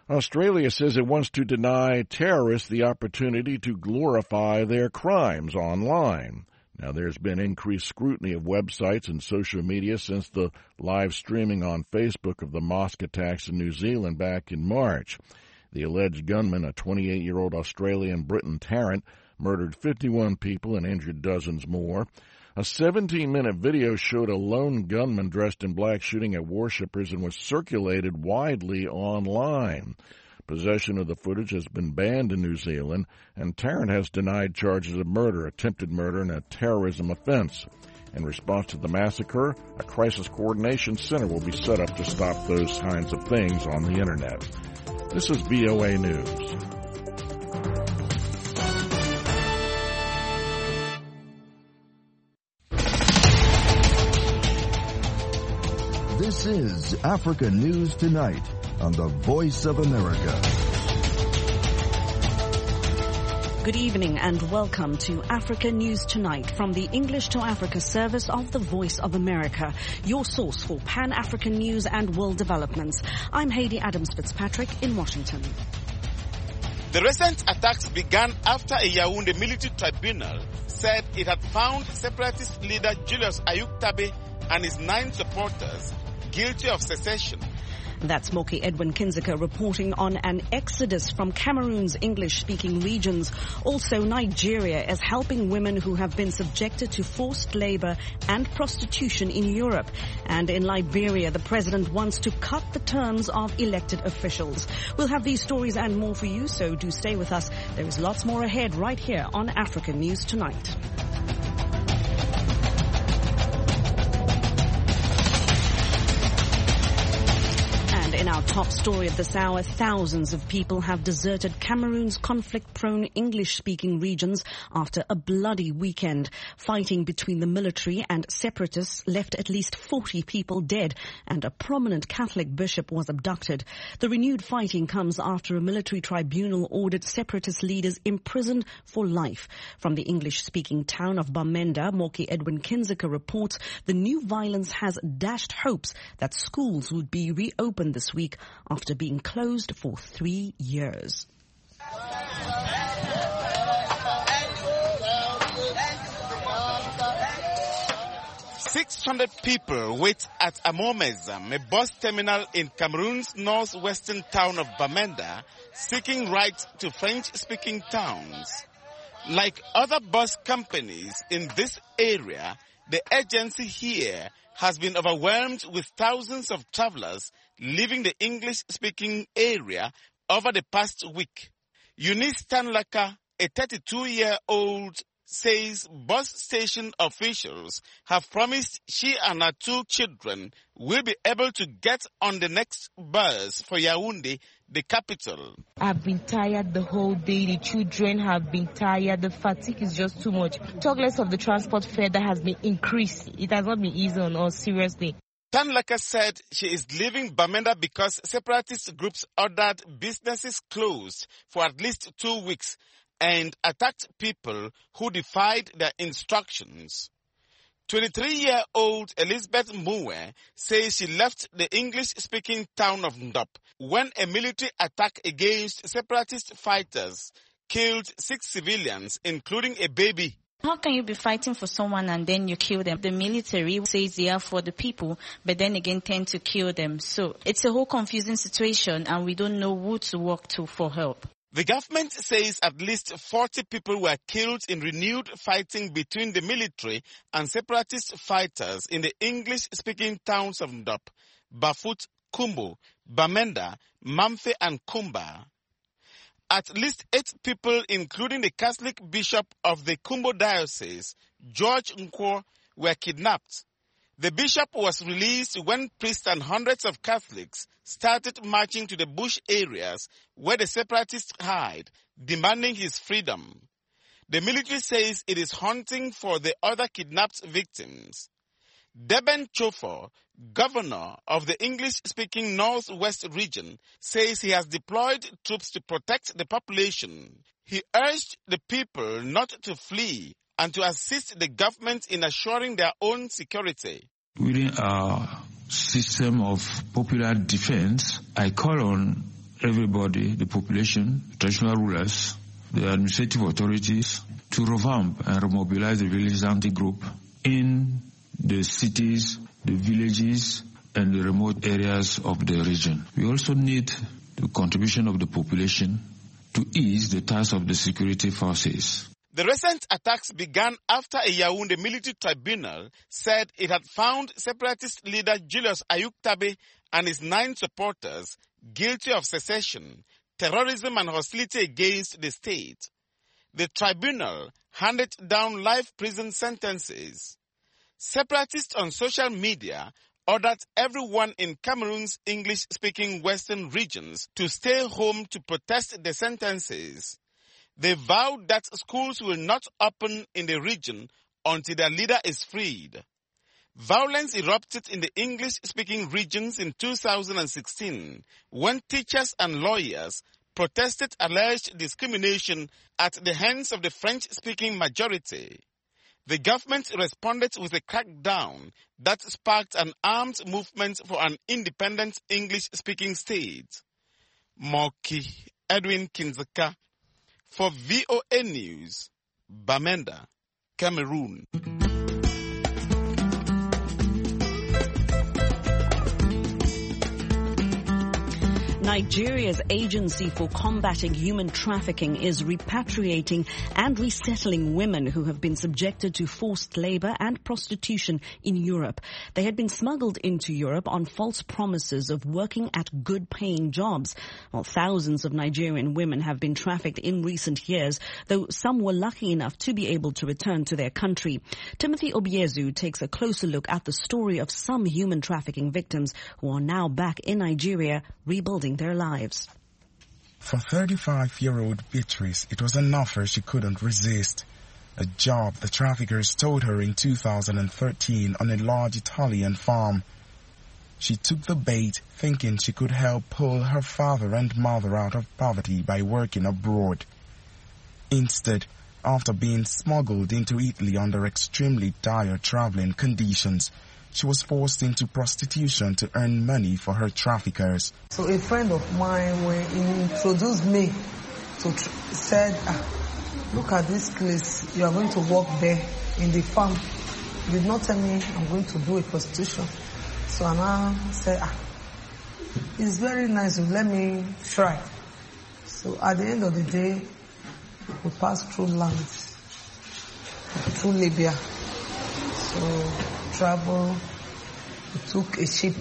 Australia says it wants to deny terrorists the opportunity to glorify their crimes online. Now, there's been increased scrutiny of websites and social media since the live streaming on Facebook of the mosque attacks in New Zealand back in March. The alleged gunman, a 28-year-old Australian Britton Tarrant, murdered 51 people and injured dozens more. A 17-minute video showed a lone gunman dressed in black shooting at worshippers and was circulated widely online. Possession of the footage has been banned in New Zealand, and Tarrant has denied charges of murder, attempted murder, and a terrorism offense. In response to the massacre, a crisis coordination center will be set up to stop those kinds of things on the Internet. This is VOA News. This is Africa News Tonight on the Voice of America. Good evening and welcome to Africa News Tonight from the English to Africa service of the Voice of America, your source for Pan-African news and world developments. I'm Heidi Adams-Fitzpatrick in Washington. The recent attacks began after a Yaoundé military tribunal said it had found separatist leader Julius Ayuk-Tabe and his 9 supporters guilty of secession. That's Moki Edwin Kinzeka reporting on an exodus from Cameroon's English-speaking regions. Also, Nigeria is helping women who have been subjected to forced labor and prostitution in Europe. And in Liberia, the president wants to cut the terms of elected officials. We'll have these stories and more for you, so do stay with us. There is lots more ahead right here on Africa News Tonight. In our top story of this hour, thousands of people have deserted Cameroon's conflict-prone English-speaking regions after a bloody weekend. Fighting between the military and separatists left at least 40 people dead, and a prominent Catholic bishop was abducted. The renewed fighting comes after a military tribunal ordered separatist leaders imprisoned for life. From the English-speaking town of Bamenda, Moki Edwin Kinzeka reports the new violence has dashed hopes that schools would be reopened this week after being closed for 3 years. 600 people wait at Amomezam, a bus terminal in Cameroon's northwestern town of Bamenda, seeking rights to French-speaking towns. Like other bus companies in this area, the agency here has been overwhelmed with thousands of travelers leaving the English-speaking area over the past week. Eunice Tanlaka, a 32-year-old, says bus station officials have promised she and her 2 children will be able to get on the next bus for Yaoundé, the capital. I've been tired the whole day. The children have been tired. The fatigue is just too much. Talk less of the transport fare that has been increased. It has not been easy on us, seriously. Tanlaka said she is leaving Bamenda because separatist groups ordered businesses closed for at least 2 weeks and attacked people who defied their instructions. 23-year-old Elizabeth Moué says she left the English-speaking town of Ndop when a military attack against separatist fighters killed 6 civilians, including a baby. How can you be fighting for someone and then you kill them? The military says they are for the people, but then again tend to kill them. So it's a whole confusing situation and we don't know who to walk to for help. The government says at least 40 people were killed in renewed fighting between the military and separatist fighters in the English-speaking towns of Ndop, Bafut, Kumbo, Bamenda, Mamfe and Kumba. At least 8 people, including the Catholic bishop of the Kumbo diocese, George Nkwo, were kidnapped. The bishop was released when priests and hundreds of Catholics started marching to the bush areas where the separatists hide, demanding his freedom. The military says it is hunting for the other kidnapped victims. Deben Chofor, governor of the English-speaking Northwest region, says he has deployed troops to protect the population. He urged the people not to flee and to assist the government in assuring their own security. Within our system of popular defense, I call on everybody, the population, traditional rulers, the administrative authorities, to revamp and remobilize the vigilante group in the cities, the villages, and the remote areas of the region. We also need the contribution of the population to ease the task of the security forces. The recent attacks began after a Yaoundé military tribunal said it had found separatist leader Julius Ayuk-Tabe and his 9 supporters guilty of secession, terrorism and hostility against the state. The tribunal handed down life prison sentences. Separatists on social media ordered everyone in Cameroon's English-speaking western regions to stay home to protest the sentences. They vowed that schools will not open in the region until their leader is freed. Violence erupted in the English-speaking regions in 2016 when teachers and lawyers protested alleged discrimination at the hands of the French-speaking majority. The government responded with a crackdown that sparked an armed movement for an independent English-speaking state. Moki Edwin Kinzaka for VOA News, Bamenda, Cameroon. Nigeria's Agency for Combating Human Trafficking is repatriating and resettling women who have been subjected to forced labor and prostitution in Europe. They had been smuggled into Europe on false promises of working at good-paying jobs. Well, thousands of Nigerian women have been trafficked in recent years, though some were lucky enough to be able to return to their country. Timothy Obiezu takes a closer look at the story of some human trafficking victims who are now back in Nigeria, rebuilding their lives. For 35-year-old Beatrice, it was an offer she couldn't resist. A job the traffickers told her in 2013 on a large Italian farm. She took the bait, thinking she could help pull her father and mother out of poverty by working abroad. Instead, after being smuggled into Italy under extremely dire traveling conditions, she was forced into prostitution to earn money for her traffickers. So a friend of mine, when he introduced me, said, look at this place, you are going to work there in the farm. He did not tell me I'm going to do a prostitution. So I now said, it's very nice, let me try. So at the end of the day, we passed through land, through Libya. So travel, we took a ship.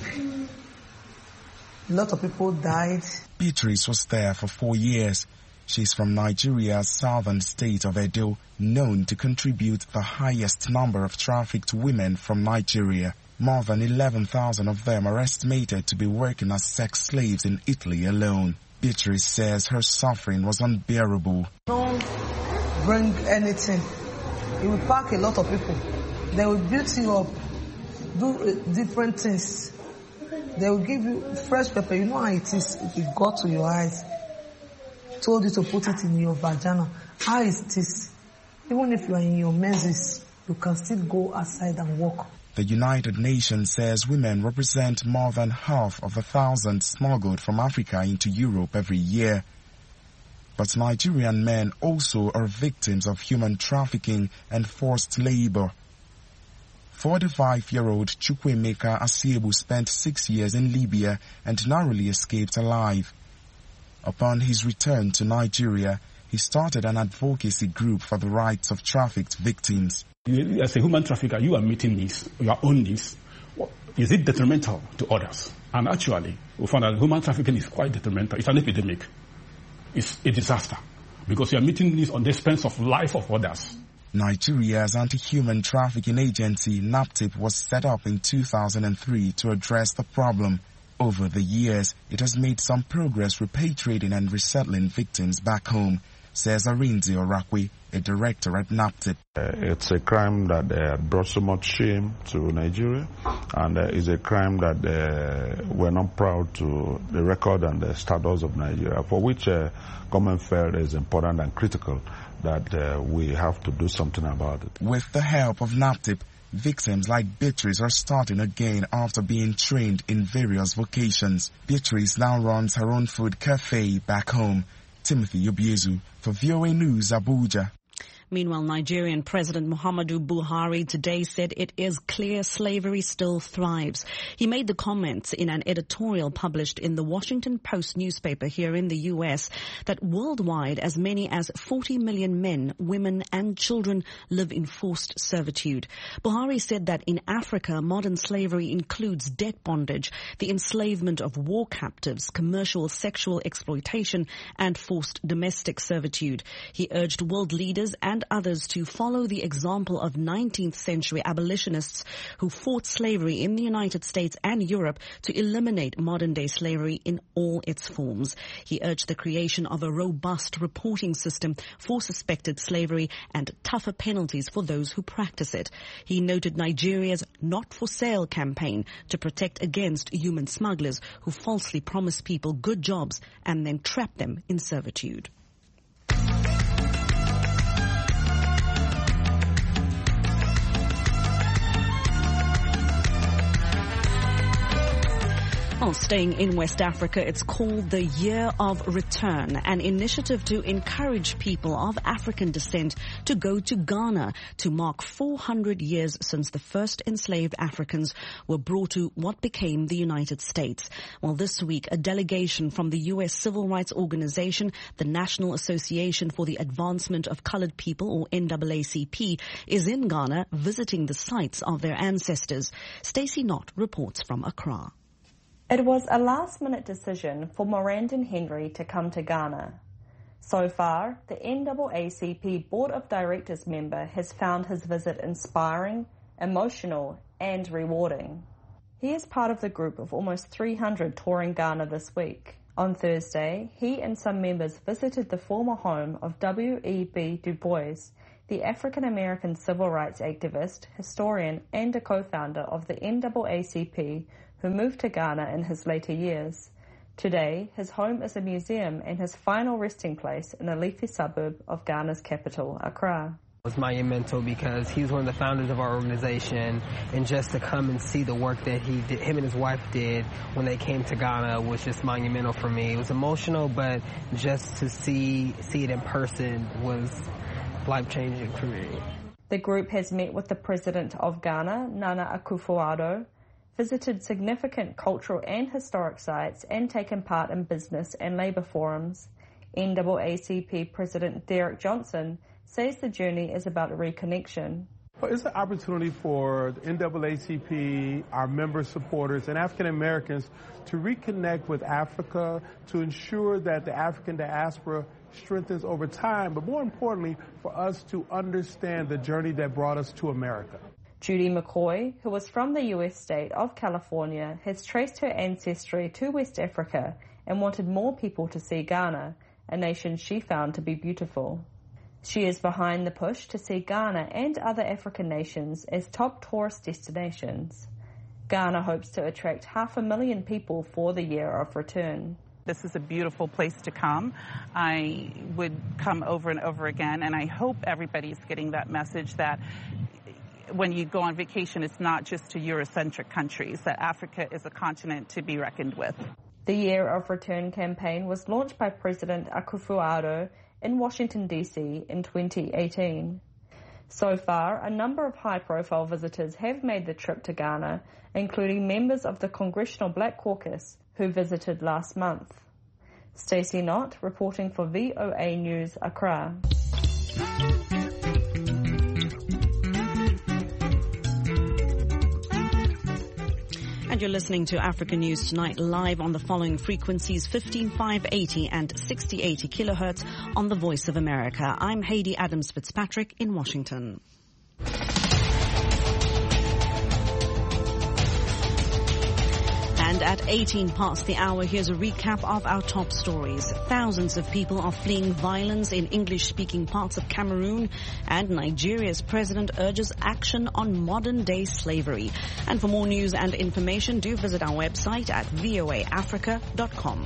A lot of people died. Beatrice was there for 4 years. She's from Nigeria's southern state of Edo, known to contribute the highest number of trafficked women from Nigeria. More than 11,000 of them are estimated to be working as sex slaves in Italy alone. Beatrice says her suffering was unbearable. Don't bring anything. It will pack a lot of people. They will beat you up, do different things. They will give you fresh pepper. You know how it is if it got to your eyes. Told you to put it in your vagina. How is this? Even if you are in your menses, you can still go outside and walk. The United Nations says women represent more than half of the thousands smuggled from Africa into Europe every year. But Nigerian men also are victims of human trafficking and forced labor. 45-year-old Chukwemeka Asiebu spent 6 years in Libya and narrowly escaped alive. Upon his return to Nigeria, he started an advocacy group for the rights of trafficked victims. As a human trafficker, you are meeting needs, your own needs. Is it detrimental to others? And actually, we found that human trafficking is quite detrimental. It's an epidemic. It's a disaster because you are meeting needs on the expense of life of others. Nigeria's anti-human trafficking agency, NAPTIP, was set up in 2003 to address the problem. Over the years, it has made some progress repatriating and resettling victims back home, says Arinze Orakwe, a director at NAPTIP. It's a crime that brought so much shame to Nigeria, and it's a crime that we're not proud to the record and the status of Nigeria, for which government felt is important and critical that we have to do something about it. With the help of NAPTIP, Victims like Beatrice are starting again after being trained in various vocations. Beatrice now runs her own food cafe back home. Timothy Obiezu for VOA News, Abuja. Meanwhile, Nigerian President Muhammadu Buhari today said it is clear slavery still thrives. He made the comments in an editorial published in the Washington Post newspaper here in the U.S. that worldwide as many as 40 million men, women and children live in forced servitude. Buhari said that in Africa, modern slavery includes debt bondage, the enslavement of war captives, commercial sexual exploitation and forced domestic servitude. He urged world leaders and others to follow the example of 19th century abolitionists who fought slavery in the United States and Europe to eliminate modern-day slavery in all its forms. He urged the creation of a robust reporting system for suspected slavery and tougher penalties for those who practice it. He noted Nigeria's Not for Sale campaign to protect against human smugglers who falsely promise people good jobs and then trap them in servitude. Well, staying in West Africa, it's called the Year of Return, an initiative to encourage people of African descent to go to Ghana to mark 400 years since the first enslaved Africans were brought to what became the United States. Well, this week, a delegation from the U.S. civil rights organization, the National Association for the Advancement of Colored People, or NAACP, is in Ghana visiting the sites of their ancestors. Stacey Knott reports from Accra. It was a last-minute decision for Morandon Henry to come to Ghana. So far, the NAACP Board of Directors member has found his visit inspiring, emotional and rewarding. He is part of the group of almost 300 touring Ghana this week. On Thursday, he and some members visited the former home of W.E.B. Du Bois, the African-American civil rights activist, historian and a co-founder of the NAACP, who moved to Ghana in his later years. Today, his home is a museum and his final resting place in a leafy suburb of Ghana's capital, Accra. It was monumental because he was one of the founders of our organization, and just to come and see the work that he did, him and his wife did when they came to Ghana was just monumental for me. It was emotional, but just to see it in person was life-changing for me. The group has met with the president of Ghana, Nana Akufo-Addo, visited significant cultural and historic sites, and taken part in business and labour forums. NAACP President Derek Johnson says the journey is about reconnection. Well, it's an opportunity for the NAACP, our member supporters, and African Americans to reconnect with Africa, to ensure that the African diaspora strengthens over time, but more importantly, for us to understand the journey that brought us to America. Judy McCoy, who was from the U.S. state of California, has traced her ancestry to West Africa and wanted more people to see Ghana, a nation she found to be beautiful. She is behind the push to see Ghana and other African nations as top tourist destinations. Ghana hopes to attract 500,000 people for the Year of Return. This is a beautiful place to come. I would come over and over again, and I hope everybody's getting that message that when you go on vacation, it's not just to Eurocentric countries, that Africa is a continent to be reckoned with. The Year of Return campaign was launched by President Akufo-Addo in Washington, D.C. in 2018. So far, a number of high-profile visitors have made the trip to Ghana, including members of the Congressional Black Caucus, who visited last month. Stacey Knott, reporting for VOA News, Accra. And you're listening to Africa News Tonight live on the following frequencies: 15580 and 6080 kilohertz on the Voice of America. I'm Haiti Adams Fitzpatrick in Washington. And at 18 past the hour, here's a recap of our top stories. Thousands of people are fleeing violence in English-speaking parts of Cameroon, and Nigeria's president urges action on modern-day slavery. And for more news and information, do visit our website at voaafrica.com.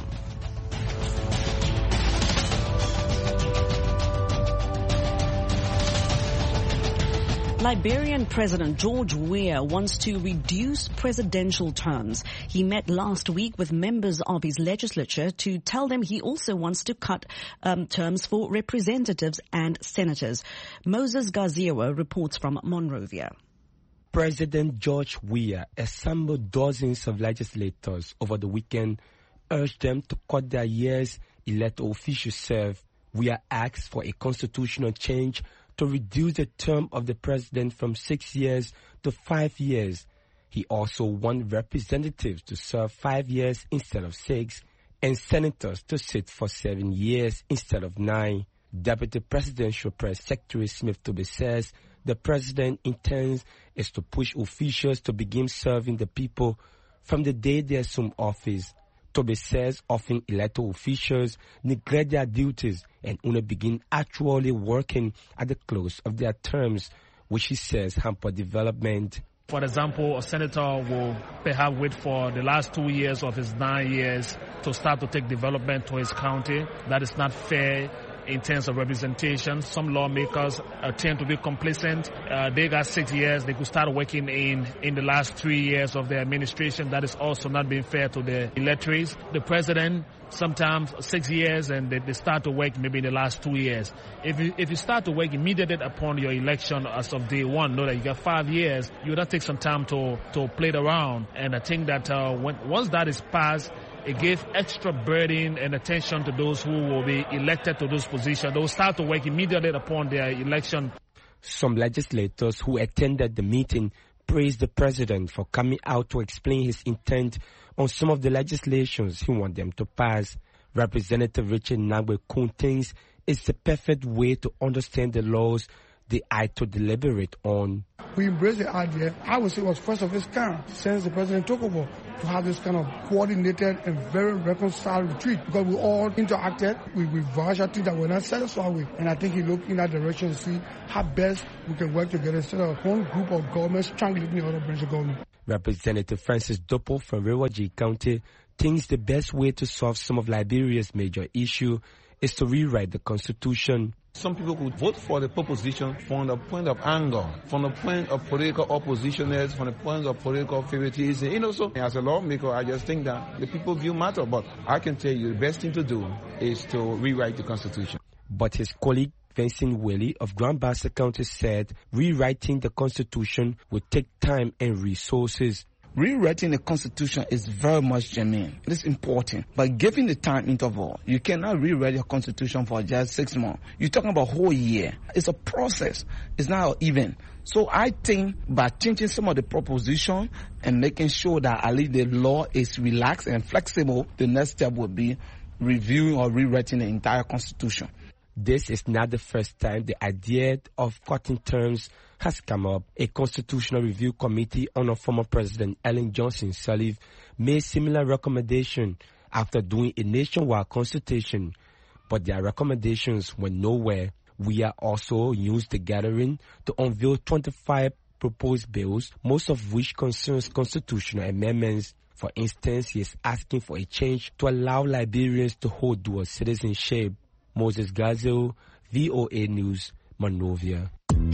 Liberian President George Weah wants to reduce presidential terms. He met last week with members of his legislature to tell them he also wants to cut terms for representatives and senators. Moses Gaziwa reports from Monrovia. President George Weah assembled dozens of legislators over the weekend, urged them to cut their years elected officials serve. Weah asked for a constitutional change to reduce the term of the president from 6 years to 5 years. He also wants representatives to serve 5 years instead of 6, and senators to sit for 7 years instead of 9. Deputy Presidential Press Secretary Smith Toby says the president intends is to push officials to begin serving the people from the day they assume office. Toby says often elected officials neglect their duties and only begin actually working at the close of their terms, which he says hamper development. For example, a senator will perhaps wait for the last 2 years of his 9 years to start to take development to his county. That is not fair in terms of representation. Some lawmakers tend to be complacent. They got 6 years. They could start working in the last 3 years of their administration. That is also not being fair to the electors. The president, sometimes 6 years, and they start to work maybe in the last 2 years. If you start to work immediately upon your election as of day one, know that you got 5 years, you would have to take some time to play it around. And I think that once that is passed, it gave extra burden and attention to those who will be elected to those positions. They will start to work immediately upon their election. Some legislators who attended the meeting praised the president for coming out to explain his intent on some of the legislations he wants them to pass. Representative Richard Nagbe Kun thinks it's the perfect way to understand the laws they had to deliberate on. We embrace the idea. I would say it was first of its kind since the president took over to have this kind of coordinated and very reconciled retreat, because we all interacted. We revised things that were not satisfied with. And I think he looked in that direction to see how best we can work together instead of one group of governments strangling the other branch of government. Representative Francis Dopo from Rewaji County thinks the best way to solve some of Liberia's major issue is to rewrite the constitution. Some people could vote for the proposition from the point of anger, from the point of political oppositioners, from the point of political favoritism. So as a lawmaker, I just think that the people view matter. But I can tell you the best thing to do is to rewrite the constitution. But his colleague Vincent Willie of Grand Bassa County said rewriting the constitution would take time and resources. Rewriting the constitution is very much germane. It is important. But given the time interval, you cannot rewrite your constitution for just 6 months. You're talking about a whole year. It's a process. It's not an event. So I think by changing some of the proposition and making sure that at least the law is relaxed and flexible, the next step would be reviewing or rewriting the entire constitution. This is not the first time the idea of cutting terms has come up. A constitutional review committee under former President Ellen Johnson Sirleaf made similar recommendation after doing a nationwide consultation, but their recommendations went nowhere. We are also used the gathering to unveil 25 proposed bills, most of which concerns constitutional amendments. For instance, he is asking for a change to allow Liberians to hold dual citizenship. Moses Gazel, VOA News, Monrovia.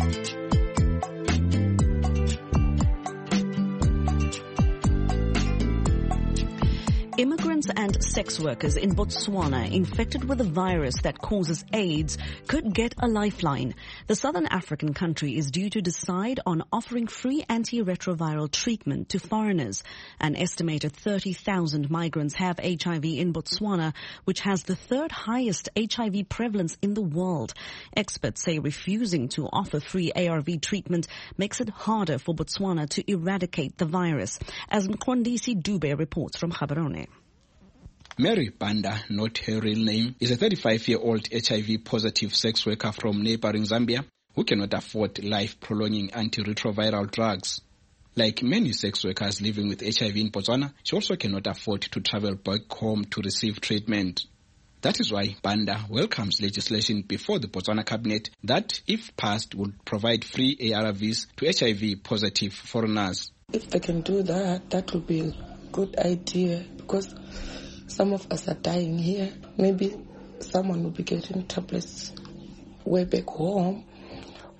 Immigrants and sex workers in Botswana infected with a virus that causes AIDS could get a lifeline. The southern African country is due to decide on offering free antiretroviral treatment to foreigners. An estimated 30,000 migrants have HIV in Botswana, which has the third highest HIV prevalence in the world. Experts say refusing to offer free ARV treatment makes it harder for Botswana to eradicate the virus. As Mkwandisi Dube reports from Gaborone. Mary Banda, not her real name, is a 35-year-old HIV-positive sex worker from neighboring Zambia who cannot afford life-prolonging antiretroviral drugs. Like many sex workers living with HIV in Botswana, she also cannot afford to travel back home to receive treatment. That is why Banda welcomes legislation before the Botswana cabinet that, if passed, would provide free ARVs to HIV-positive foreigners. If they can do that, that would be a good idea, because some of us are dying here. Maybe someone will be getting tablets way back home,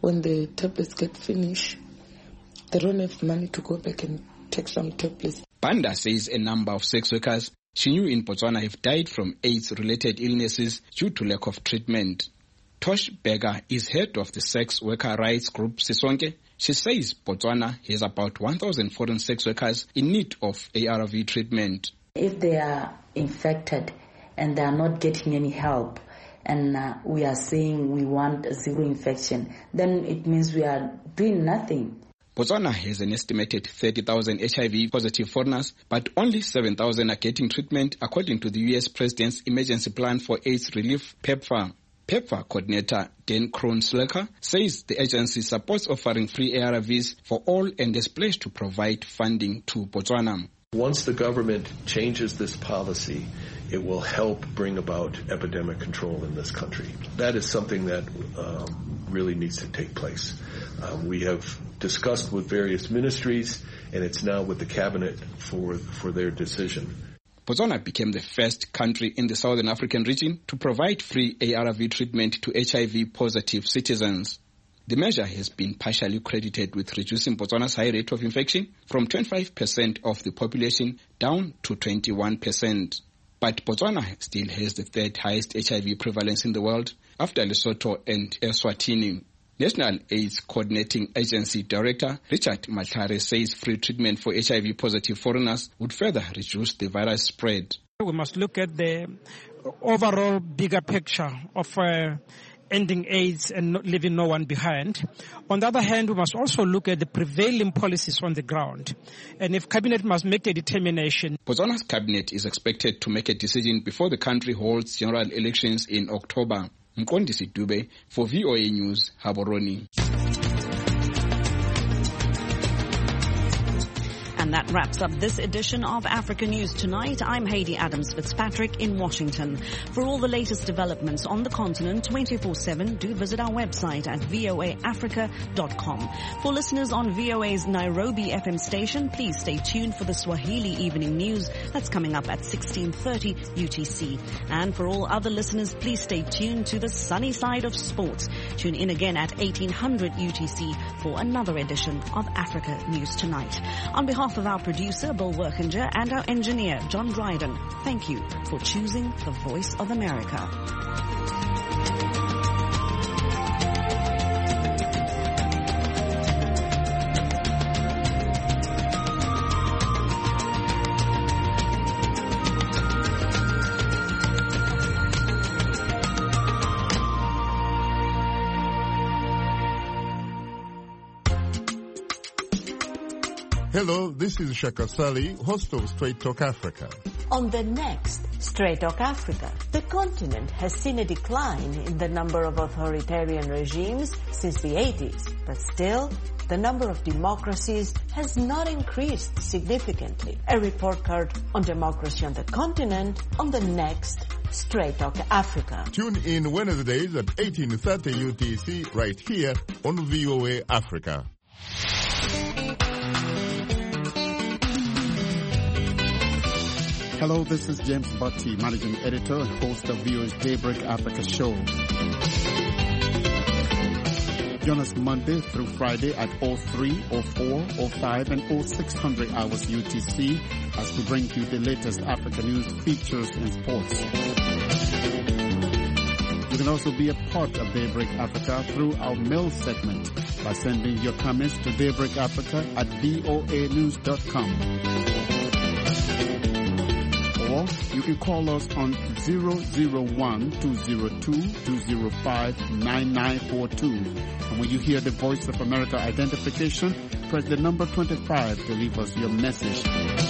when the tablets get finished, they don't have money to go back and take some tablets. Banda says a number of sex workers she knew in Botswana have died from AIDS-related illnesses due to lack of treatment. Tosh Berger is head of the sex worker rights group Sisonke. She says Botswana has about 1,000 foreign sex workers in need of ARV treatment. If they are infected and they are not getting any help, and we are saying we want zero infection, then it means we are doing nothing. Botswana has an estimated 30,000 HIV-positive foreigners, but only 7,000 are getting treatment, according to the U.S. President's Emergency Plan for AIDS Relief, PEPFAR. PEPFAR coordinator Dan Kroon-Slecker says the agency supports offering free ARVs for all and is pledged to provide funding to Botswana. Once the government changes this policy, it will help bring about epidemic control in this country. That is something that really needs to take place. We have discussed with various ministries, and it's now with the cabinet for their decision. Botswana became the first country in the Southern African region to provide free ARV treatment to HIV-positive citizens. The measure has been partially credited with reducing Botswana's high rate of infection from 25% of the population down to 21%. But Botswana still has the third highest HIV prevalence in the world after Lesotho and Eswatini. National AIDS Coordinating Agency Director Richard Matlare says free treatment for HIV-positive foreigners would further reduce the virus spread. We must look at the overall bigger picture of ending AIDS and not leaving no one behind. On the other hand, we must also look at the prevailing policies on the ground. And if Cabinet must make a determination. Botswana's Cabinet is expected to make a decision before the country holds general elections in October. Mkondisi Dube for VOA News, Haboroni. And that wraps up this edition of Africa News Tonight. I'm Hayley Adams-Fitzpatrick in Washington. For all the latest developments on the continent 24/7, do visit our website at voaafrica.com. For listeners on VOA's Nairobi FM station, please stay tuned for the Swahili Evening News. That's coming up at 16:30 UTC. And for all other listeners, please stay tuned to the sunny side of sports. Tune in again at 1800 UTC for another edition of Africa News Tonight. On behalf of our producer, Bill Workinger, and our engineer, John Dryden, thank you for choosing the Voice of America. Hello, this is Shaka Sali, host of Straight Talk Africa. On the next Straight Talk Africa, the continent has seen a decline in the number of authoritarian regimes since the 80s, but still, the number of democracies has not increased significantly. A report card on democracy on the continent on the next Straight Talk Africa. Tune in Wednesdays at 18:30 UTC right here on VOA Africa. Hello, this is James Botti, Managing Editor and host of VOA's Daybreak Africa show. Join us Monday through Friday at 03, 04, 05, and 0600 hours UTC as we bring you the latest Africa news, features, and sports. You can also be a part of Daybreak Africa through our mail segment by sending your comments to daybreakafrica@voanews.com. Or you can call us on 001-202-205-9942. And when you hear the Voice of America identification, press the number 25 to leave us your message.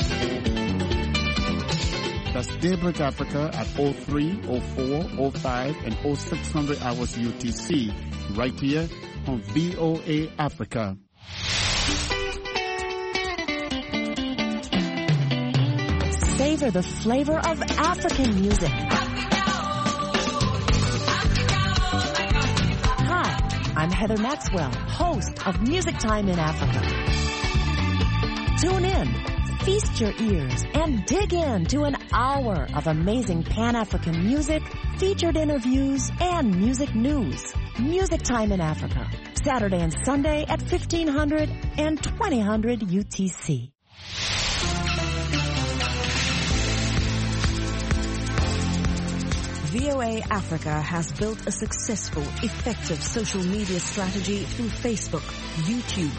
That's Daybreak Africa at 03, 04, 05, and 0600 hours UTC, right here on VOA Africa. Savor the flavor of African music. Hi, I'm Heather Maxwell, host of Music Time in Africa. Tune in, feast your ears, and dig into an hour of amazing Pan-African music, featured interviews, and music news. Music Time in Africa, Saturday and Sunday at 1500 and 2000 UTC. VOA Africa has built a successful, effective social media strategy through Facebook, YouTube,